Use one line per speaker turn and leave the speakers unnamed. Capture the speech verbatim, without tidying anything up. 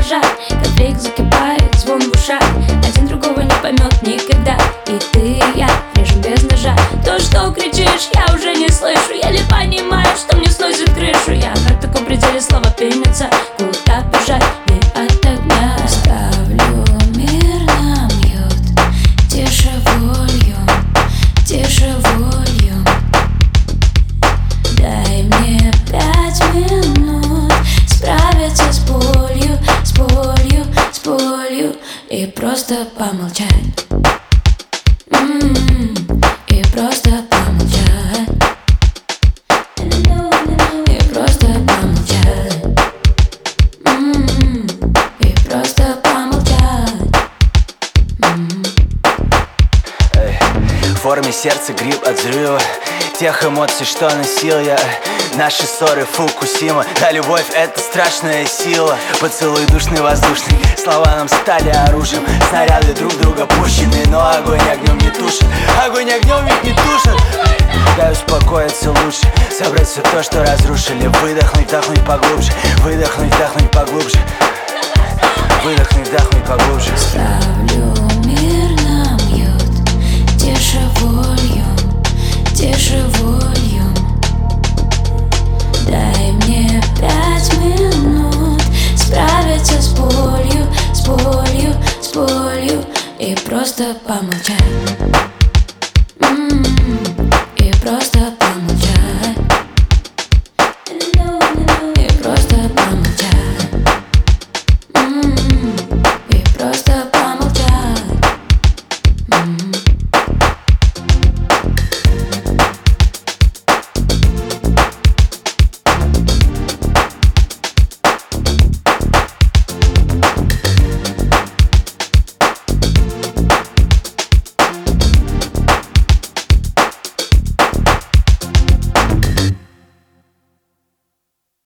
дрожат, конфликт закипает, звон в ушах. Один другого не поймет никогда. И ты и я режем без ножа. То, что кричишь, я уже не слышу. Еле понимаю, что мне сносит крышу. Я на таком пределе, слова пенятся. Куда бежать мне от огня? Ставлю мир на мьют. Тише волью, тише волью. Дай мне пять минут справиться с болью, с болью, с болью. И просто помолчать. М-м-м. И просто помолчать. И просто помолчать. М-м-м. И просто помолчать. М-м.
Эй, в форме сердца гриб от взрыва тех эмоций, что носил я. Наши ссоры Фукусима. Да, любовь — это страшная сила. Поцелуй душный, воздушный. Слова нам стали оружием. Снаряды друг друга пущены, но огонь огнем не тушит. Огонь огнем ведь не тушит. Дай успокоиться лучше, собрать все то, что разрушили. Выдохнуть, вдохнуть поглубже. Выдохнуть, вдохнуть поглубже. Выдохнуть, вдохнуть поглубже.
Ставлю мир на мьют. Тише волью, тише волью. Дай мне пять минут справиться с болью, с болью, с болью. И просто помолчать. М-м-м. И просто помолчать.